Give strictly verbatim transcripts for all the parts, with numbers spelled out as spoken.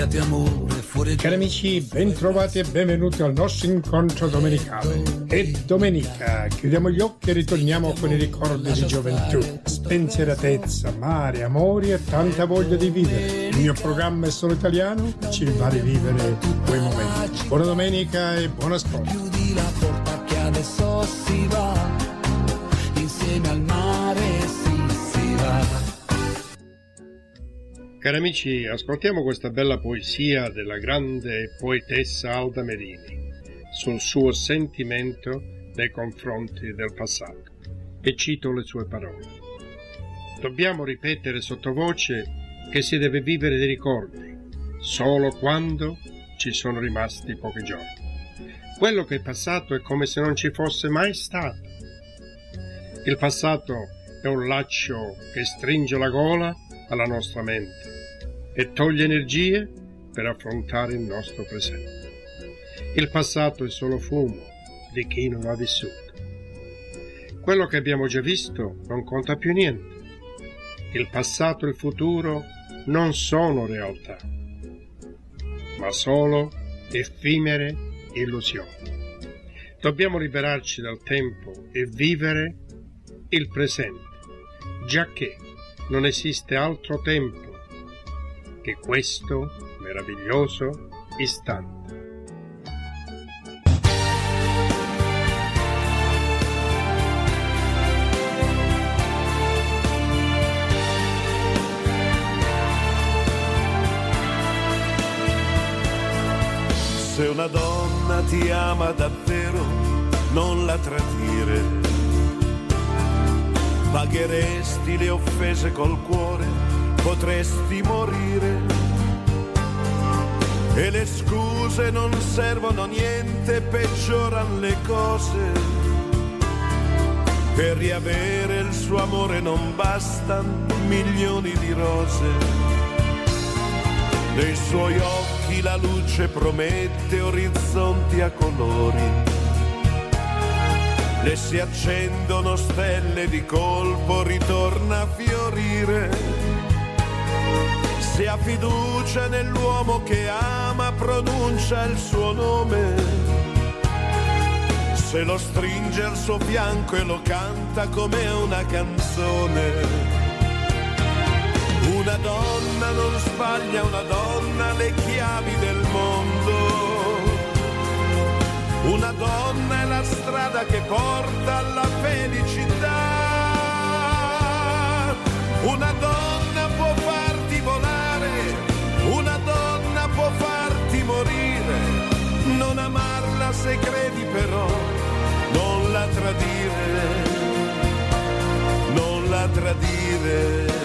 studiate amore fuori. Cari amici, ben trovati e benvenuti al nostro incontro domenicale. È domenica, chiudiamo gli occhi e ritorniamo con i ricordi di gioventù, spensieratezza, mare, amori e tanta voglia di vivere. Il mio programma è solo italiano, ci va a rivivere quei momenti. Buona domenica e buon ascolto. Chiudi la porta che adesso si va, insieme al mare si, si va. Cari amici, ascoltiamo questa bella poesia della grande poetessa Alda Merini sul suo sentimento nei confronti del passato, e cito le sue parole. Dobbiamo ripetere sottovoce che si deve vivere dei ricordi solo quando ci sono rimasti pochi giorni. Quello che è passato è come se non ci fosse mai stato. Il passato è un laccio che stringe la gola alla nostra mente e toglie energie per affrontare il nostro presente. Il passato è solo fumo di chi non ha vissuto. Quello che abbiamo già visto non conta più niente. Il passato e il futuro non sono realtà, ma solo effimere illusioni. Dobbiamo liberarci dal tempo e vivere il presente, giacché non esiste altro tempo che questo meraviglioso istante. Se una donna ti ama davvero, non la tradire. Pagheresti le offese col cuore, potresti morire. E le scuse non servono a niente, peggioran le cose. Per riavere il suo amore non bastan milioni di rose. Nei suoi occhi la luce promette orizzonti a colori. Le si accendono stelle di colpo, ritorna a fiorire. Se ha fiducia nell'uomo che ama, pronuncia il suo nome. Se lo stringe al suo fianco e lo canta come una canzone. Una donna non sbaglia, una donna le chiavi del mondo. Una donna è la strada che porta alla felicità. Una donna può farti volare, una donna può farti morire. Non amarla se credi però, non la tradire, non la tradire.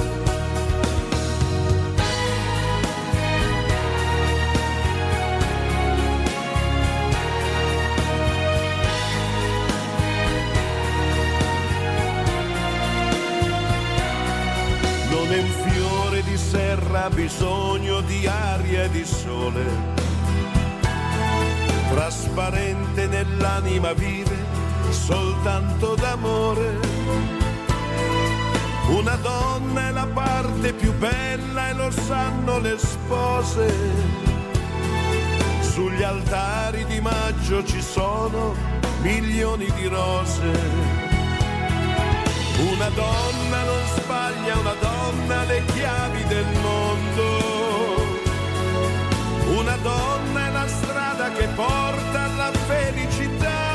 Non è un fiore di serra, ha bisogno di aria e di sole. Trasparente nell'anima vive soltanto d'amore. Una donna è la parte più bella e lo sanno le spose. Sugli altari di maggio ci sono milioni di rose. Una donna non sbaglia, una donna ha le chiavi del mondo. Una donna è la strada che porta alla felicità.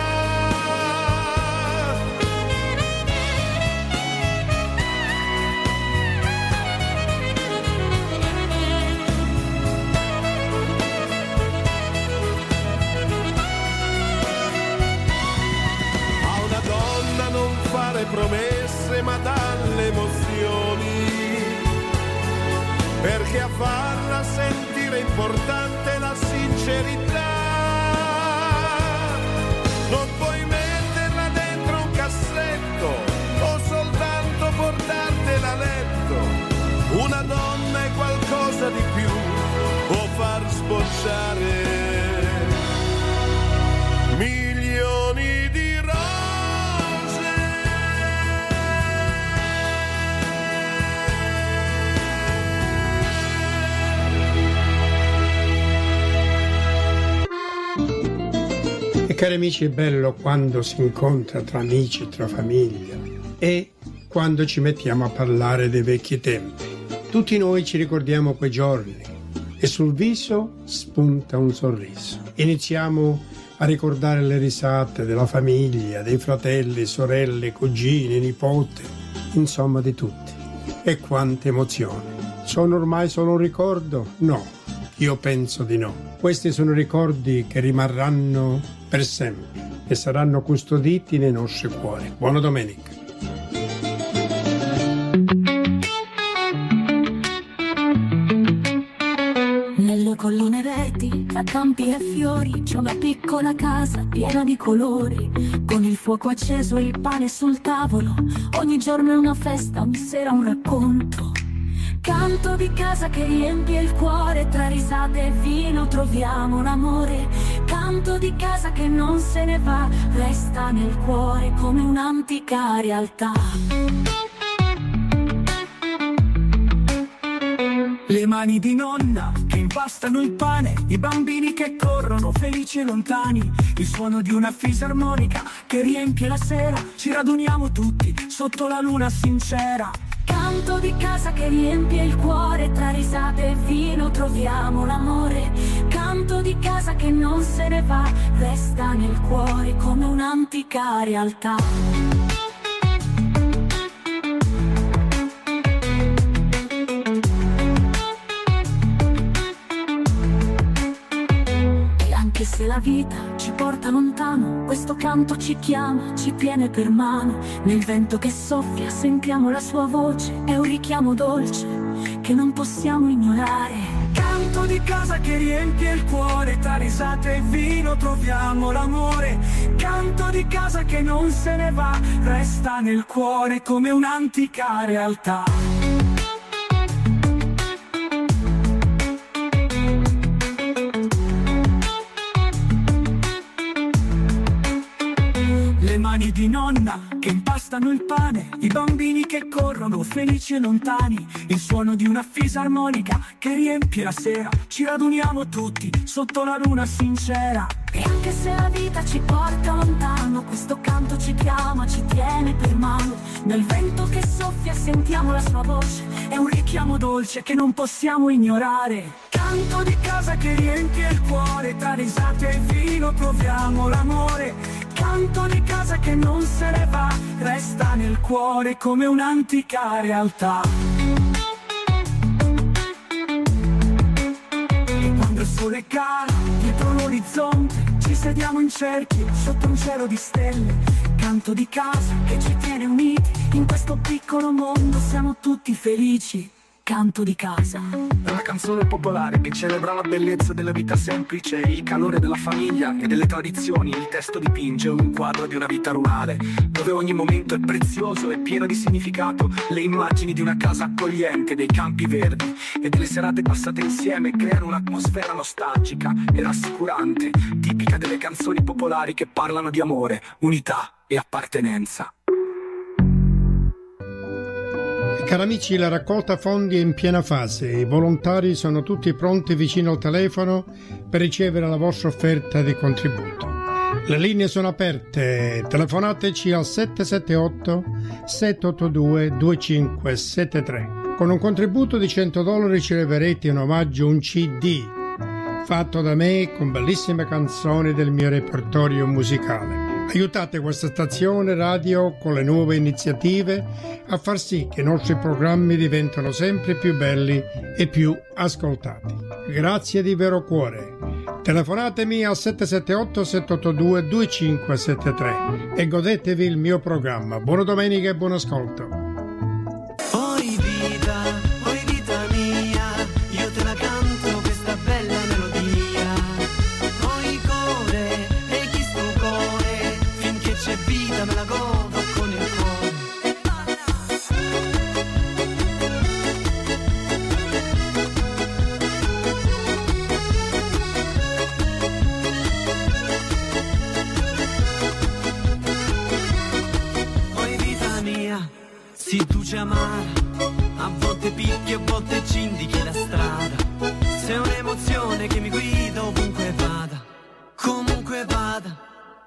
A una donna non fare promesse ma dalle emozioni, perché a farla sentire importante la sincerità. Non puoi metterla dentro un cassetto o soltanto portartela a letto. Una donna è qualcosa di più, può far sbocciare milioni di rose. cari amici, è bello quando si incontra tra amici, tra famiglia e quando ci mettiamo a parlare dei vecchi tempi. Tutti noi ci ricordiamo quei giorni e sul viso spunta un sorriso. Iniziamo a ricordare le risate della famiglia, dei fratelli, sorelle, cugini, nipote, insomma di tutti. E quante emozioni. Sono ormai solo un ricordo? No, io penso di no. Questi sono ricordi che rimarranno per sempre e saranno custoditi nei nostri cuori. Buona domenica. Nelle colline verdi, tra campi e fiori, c'è una piccola casa piena di colori, con il fuoco acceso e il pane sul tavolo. Ogni giorno è una festa, ogni sera un racconto. Canto di casa che riempie il cuore, tra risate e vino troviamo un amore. Canto di casa che non se ne va, resta nel cuore come un'antica realtà. Le mani di nonna che impastano il pane, i bambini che corrono felici e lontani, il suono di una fisarmonica che riempie la sera, ci raduniamo tutti sotto la luna sincera. Canto di casa che riempie il cuore, tra risate e vino troviamo l'amore. Canto di casa che non se ne va, resta nel cuore come un'antica realtà. Anche se la vita ci porta lontano, questo canto ci chiama, ci tiene per mano. Nel vento che soffia sentiamo la sua voce, è un richiamo dolce che non possiamo ignorare. Canto di casa che riempie il cuore, tra risate e vino troviamo l'amore. Canto di casa che non se ne va, resta nel cuore come un'antica realtà. Mani di nonna che impastano il pane, i bambini che corrono felici e lontani, il suono di una fisarmonica che riempie la sera, ci raduniamo tutti sotto la luna sincera. E anche se la vita ci porta lontano, questo canto ci chiama, ci tiene per mano. Nel vento che soffia sentiamo la sua voce, è un richiamo dolce che non possiamo ignorare. Canto di casa che riempie il cuore, tra risate e vino proviamo l'amore. Canto di casa che non se ne va, resta nel cuore come un'antica realtà. E quando il sole cala dietro l'orizzonte, ci sediamo in cerchio sotto un cielo di stelle. Canto di casa che ci tiene uniti, in questo piccolo mondo siamo tutti felici. Canto di casa. È una canzone popolare che celebra la bellezza della vita semplice, il calore della famiglia e delle tradizioni. Il testo dipinge un quadro di una vita rurale, dove ogni momento è prezioso e pieno di significato. Le immagini di una casa accogliente, dei campi verdi e delle serate passate insieme creano un'atmosfera nostalgica e rassicurante, tipica delle canzoni popolari che parlano di amore, unità e appartenenza. Cari amici, la raccolta fondi è in piena fase. I volontari sono tutti pronti vicino al telefono per ricevere la vostra offerta di contributo. Le linee sono aperte, telefonateci al sette sette otto sette otto due due cinque sette tre. Con un contributo di cento dollari riceverete in omaggio un C D fatto da me con bellissime canzoni del mio repertorio musicale. Aiutate questa stazione radio con le nuove iniziative a far sì che i nostri programmi diventano sempre più belli e più ascoltati. Grazie di vero cuore. Telefonatemi al sette sette otto sette otto due due cinque sette tre e godetevi il mio programma. Buona domenica e buon ascolto. Oi vita, oi vita mia, io te la canto questa bella melodia. Oi core, e chi sto core, finché c'è vita me la godo con il cuore. Oi vita mia, si tu ci amara, a volte picchi, a volte ci indichi la strada. Sei un'emozione che mi guida ovunque vada, comunque vada.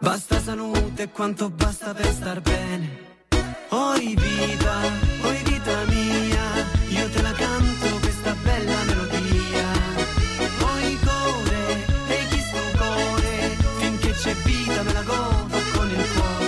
salute e quanto basta per star bene. Oi vita, oi vita mia, io te la canto questa bella melodia. Oi core, e chi sto core, finché c'è vita me la godo con il cuore.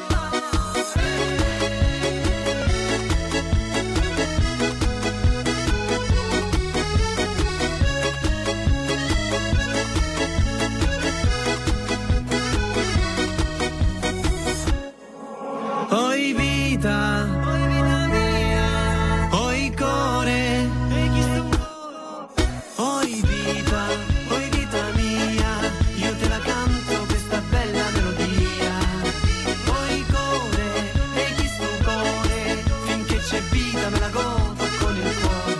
Oi vita, oi vita mia, oi core, e chi sto oi vita, oi vita mia, io te la canto questa bella melodia. Oi core, e chi sto core, finché c'è vita me la godo con il cuore.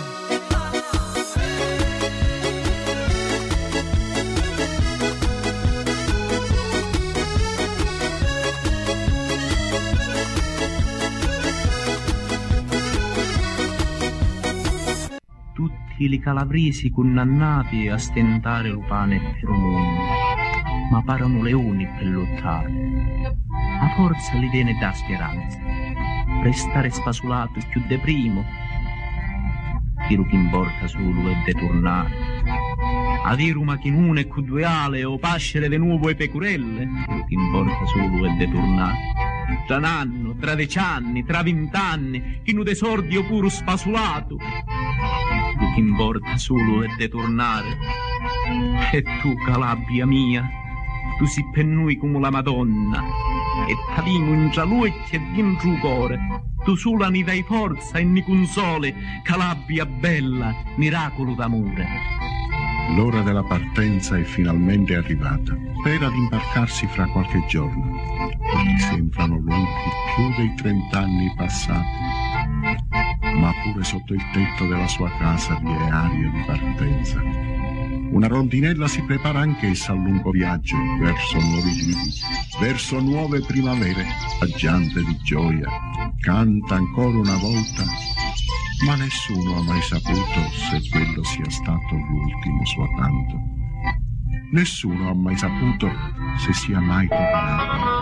Tutti i calabresi condannati a stentare lupane per un mondo, ma parano leoni per lottare. A forza li viene da speranza, restare spasulato più de primo. Tiro che importa solo è de tornare. A dire un macchinone con due ale o pascere de nuovo e pecorelle, tiro che importa solo è de tornare. Tra un anno, tra dieci anni, tra vent'anni, chi nu de sordi o puro spasulato. Quello che importa solo è de tornare. E tu, Calabria mia, tu si per noi come la Madonna, e t'avimo in giallucchi e dentro il cuore. Tu sola ni dai forza e ni console, Calabria bella, miracolo d'amore. L'ora della partenza è finalmente arrivata. Spera di imbarcarsi fra qualche giorno. Gli sembrano lunghi più dei trent'anni passati. Ma pure sotto il tetto della sua casa vi è aria di partenza. Una rondinella si prepara anch'essa al lungo viaggio verso nuovi lidi, verso nuove primavere, aggiante di gioia. Canta ancora una volta, ma nessuno ha mai saputo se quello sia stato l'ultimo suo canto. Nessuno ha mai saputo se sia mai tornato.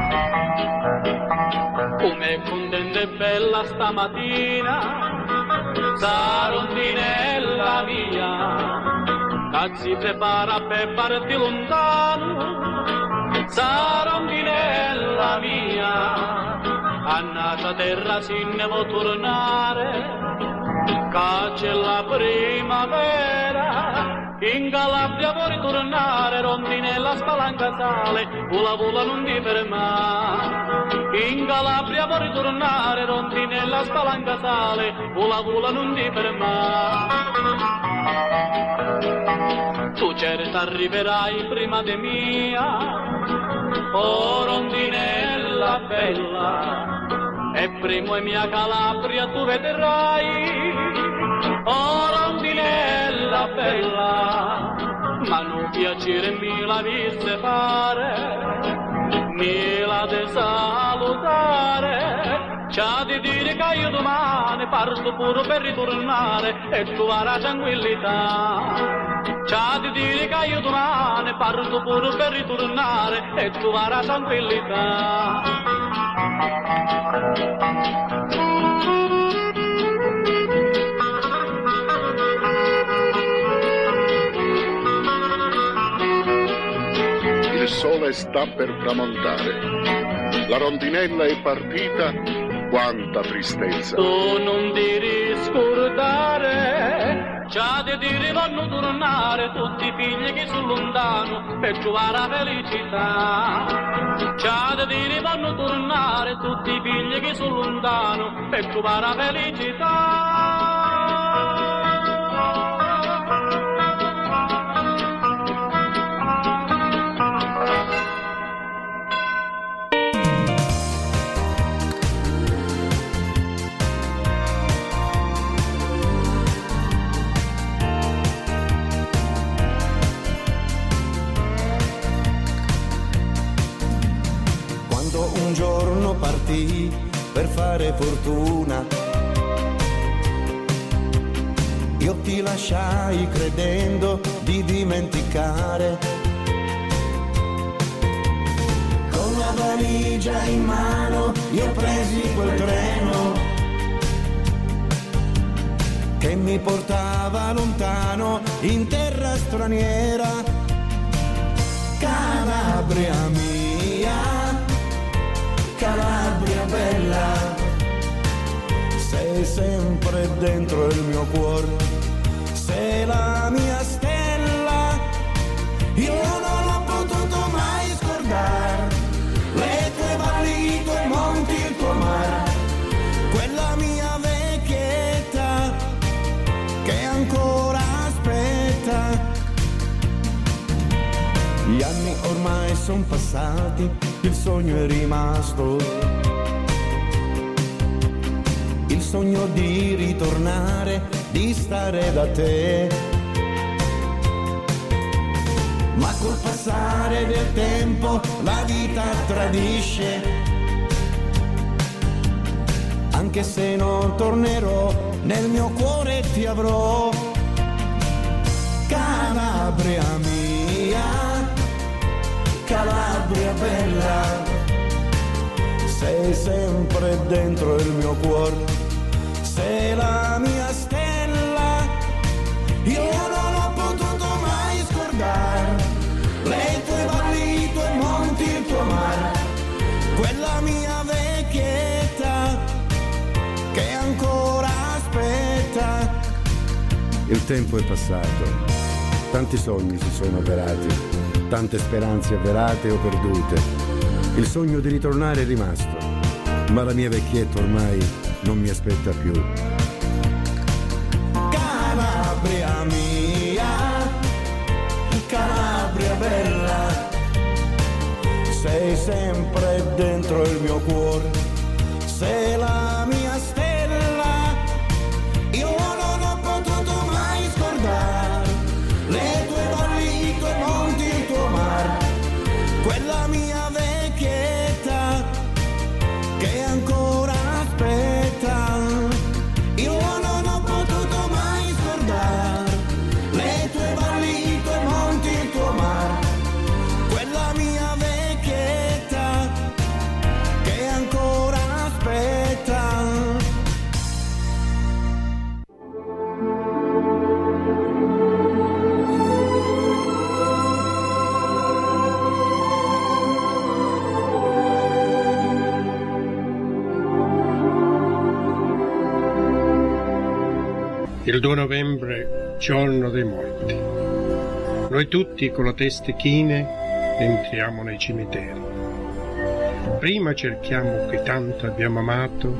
Come contenta e bella stamattina, sta rondinella mia, che si prepara per partire lontano. Sta rondinella mia, a nata terra si ne può tornare, che c'è la primavera. In Calabria vuoi ritornare, rondinella spalanca sale, vola vola non ti fermare. In Calabria vuoi ritornare, rondinella spalanca sale, vola vola non ti fermare. Tu certo arriverai prima di mia, oh rondinella bella, e prima mia Calabria tu vedrai. Oh rondinella bella, ma non piacere mi la visse fare, mi la de salutare. C'ha di dire che io domani parto pure per ritornare e tu avrai tranquillità. C'ha di dire che io domani parto pure per ritornare e tu avrai tranquillità. Il sole sta per tramontare, la rondinella è partita, quanta tristezza. Tu non ti riscordare, c'ha di dire vanno tornare tutti i figli che sono lontano per trovare la felicità. C'ha di dire vanno tornare tutti i figli che sono lontano per trovare la felicità. Un giorno partì per fare fortuna, io ti lasciai credendo di dimenticare. Con valigia in mano, io presi quel treno che mi portava lontano in terra straniera. Calabria mia, Calabria bella, sei sempre dentro il mio cuore, sei la mia stella, io non l'ho potuto mai scordare, le tue valli, i tuoi monti, il tuo mare, quella mia vecchietta che ancora aspetta. Gli anni ormai sono passati, il sogno è rimasto, il sogno di ritornare, di stare da te. Ma col passare del tempo la vita tradisce, anche se non tornerò, nel mio cuore ti avrò. Calabria mia, Calabria bella, sei sempre dentro il mio cuore, sei la mia stella, io non l'ho potuto mai scordare, le tue valli, i tuoi monti, il tuo mare, quella mia vecchietta che ancora aspetta. Il tempo è passato, tanti sogni si sono avverati, tante speranze avverate o perdute. Il sogno di ritornare è rimasto, ma la mia vecchietta ormai non mi aspetta più. Calabria mia, Calabria bella, sei sempre dentro il mio cuore, sei la mia stella, io non ho potuto mai scordare, le tue valli, i tuoi monti, il tuo mare, quella mia vecchietta che ancora aspetta, io non ho potuto mai scordare, le tue valli, i tuoi monti, il tuo mare, quella mia vecchietta che ancora aspetta. Il due novembre, giorno dei morti. Noi tutti con le teste chine entriamo nei cimiteri. Prima cerchiamo chi tanto abbiamo amato,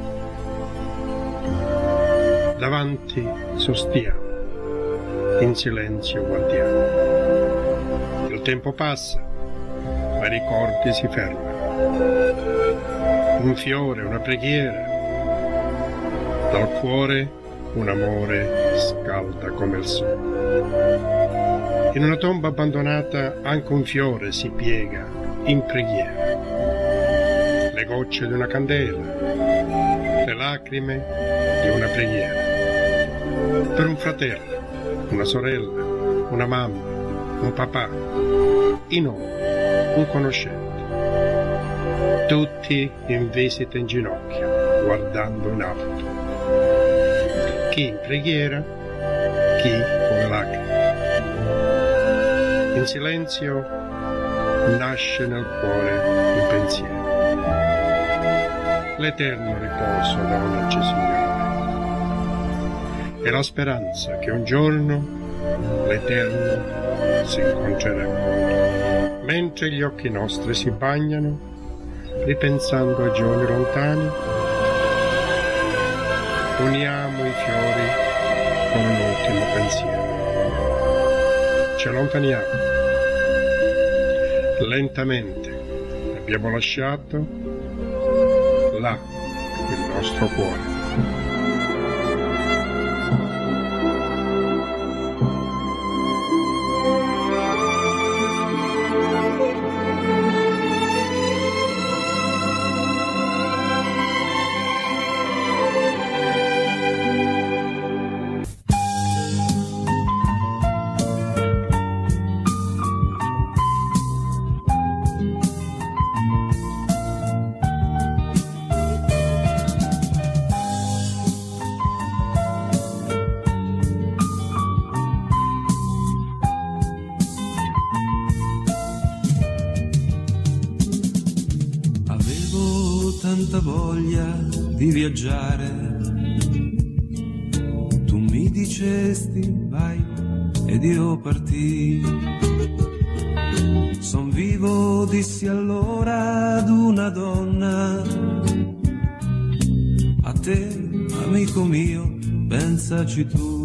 davanti sostiamo, in silenzio guardiamo. Il tempo passa, ma i ricordi si fermano. Un fiore, una preghiera, dal cuore un amore scalda come il sole. In una tomba abbandonata anche un fiore si piega in preghiera. Le gocce di una candela, le lacrime di una preghiera. Per un fratello, una sorella, una mamma, un papà, i nonni, un conoscente. Tutti in visita in ginocchio, guardando in alto. Chi in preghiera, chi con lacrime. In silenzio nasce nel cuore un pensiero. L'eterno riposo donaci, Signore. E la speranza che un giorno l'Eterno si incontrerà. Mentre gli occhi nostri si bagnano, ripensando a giorni lontani, uniamo i fiori con un ultimo pensiero. Ci allontaniamo. Lentamente abbiamo lasciato là il nostro cuore. voglia di viaggiare. Tu mi dicesti vai ed io partii. Son vivo, dissi allora ad una donna. A te, amico mio, pensaci tu.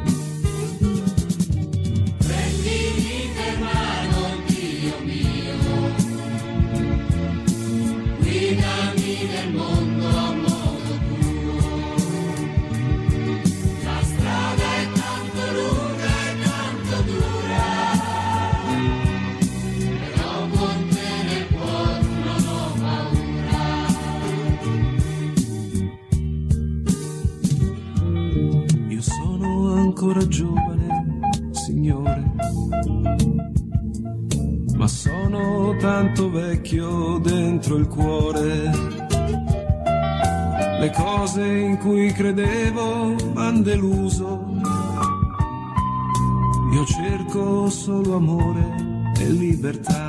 Ancora giovane, signore, ma sono tanto vecchio dentro il cuore. Le cose in cui credevo m'han deluso. Io cerco solo amore e libertà.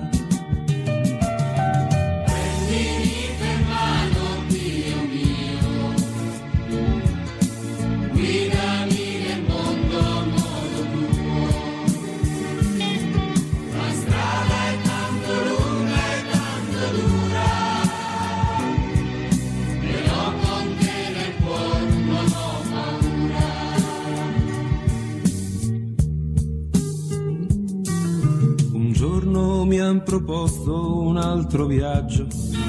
Mi han proposto un altro viaggio.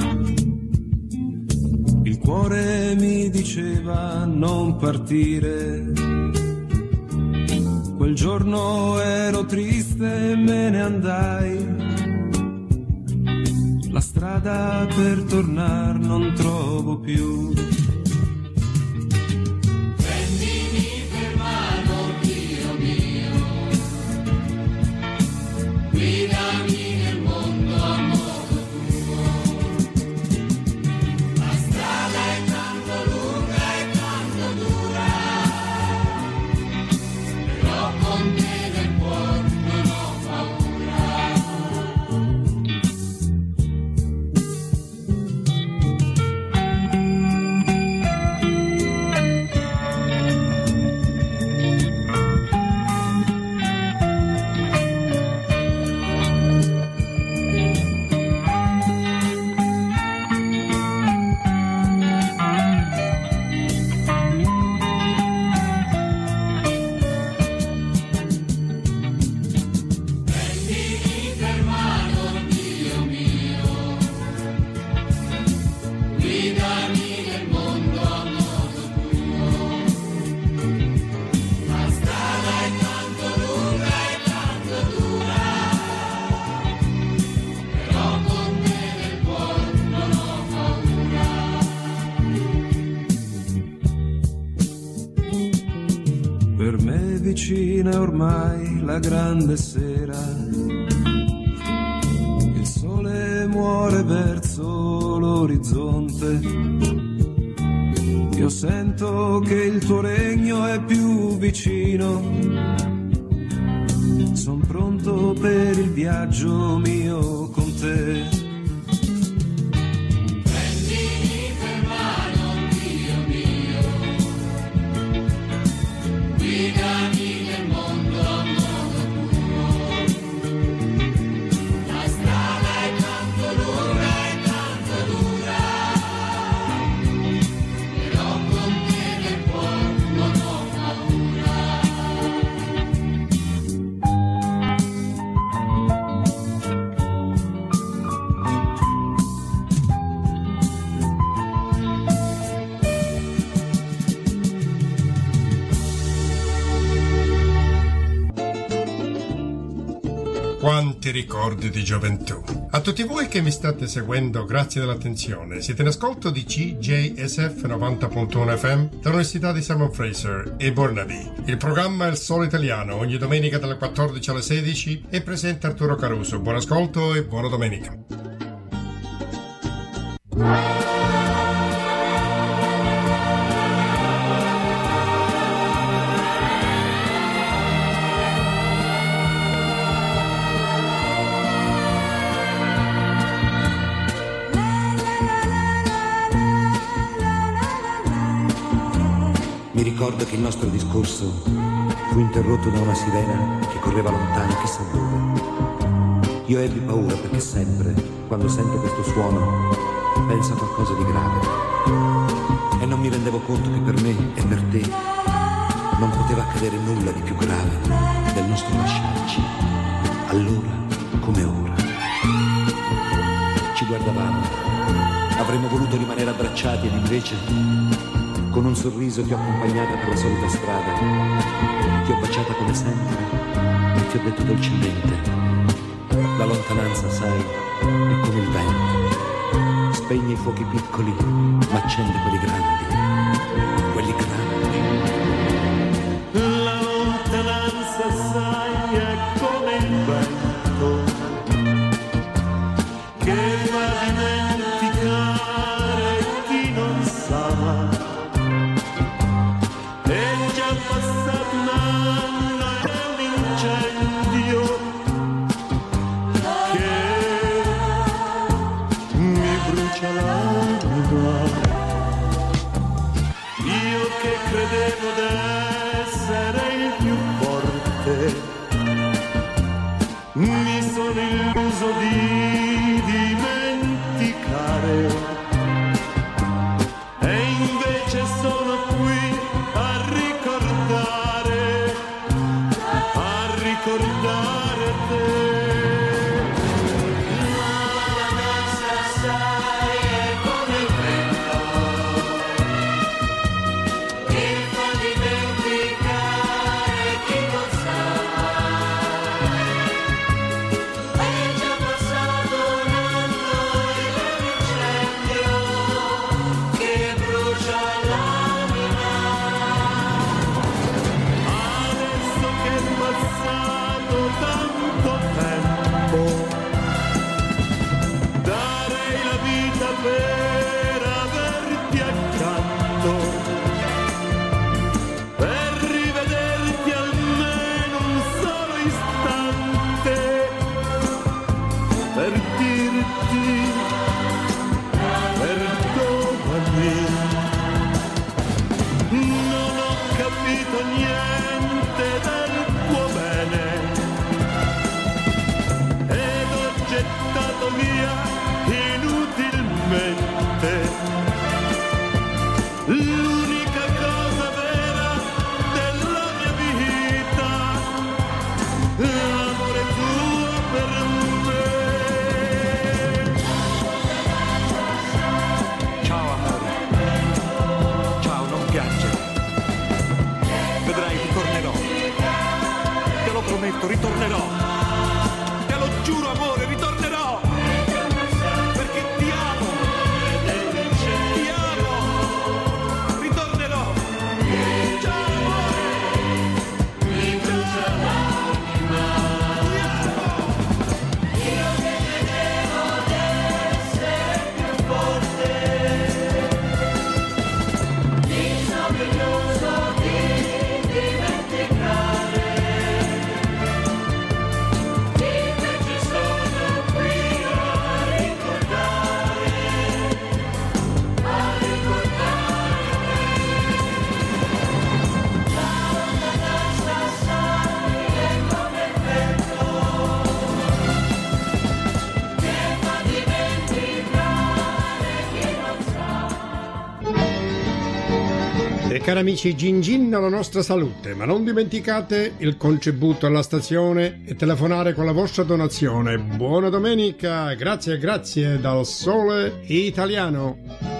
Il cuore mi diceva non partire. Quel giorno ero triste e me ne andai. La strada per tornar non trovo più. Prendimi per mano, Dio mio, guidami. Vicina ormai la grande sera, il sole muore verso l'orizzonte. Io sento che il tuo regno è più vicino. Son pronto per il viaggio mio con te. Quanti ricordi di gioventù. A tutti voi che mi state seguendo, grazie dell'attenzione. Siete in ascolto di C J S F novanta punto uno F M dall'Università di Simon Fraser e Burnaby. Il programma è Il Solo Italiano, ogni domenica dalle quattordici alle sedici, e presenta Arturo Caruso. Buon ascolto e buona domenica. La ricordo che il nostro discorso fu interrotto da una sirena che correva lontano chissà dove. Io ebbi paura perché sempre, quando sento questo suono, penso a qualcosa di grave. E non mi rendevo conto che per me e per te non poteva accadere nulla di più grave del nostro lasciarci, allora come ora. Ci guardavamo, avremmo voluto rimanere abbracciati ed invece, con un sorriso ti ho accompagnata per la solita strada, ti ho baciata come sempre e ti ho detto dolcemente: la lontananza, sai, è come il vento, spegne i fuochi piccoli ma accende quelli grandi, quelli grandi. La lontananza, sai, è come il vento che va a dimenticare chi non sa. È già passato un anno ed è un incendio che mi brucia l'anima. Io che credevo d'essere il più forte, mi sono illuso di dimenticare, e invece sono qui a ricordare, a ricordare te. Per averti accanto, per rivederti almeno un solo istante, per dirti perdonami. Non ho capito niente del tuo bene ed ho gettato via inutilmente l'unica cosa vera della mia vita, l'amore tuo per me. Ciao amore, ciao, non piangere, vedrai, ritornerò, te lo prometto, ritornerò, te lo giuro amore, ritornerò. E cari amici, gin gin alla nostra salute, ma non dimenticate il contributo alla stazione e telefonare con la vostra donazione. Buona domenica, grazie grazie dal Sole Italiano.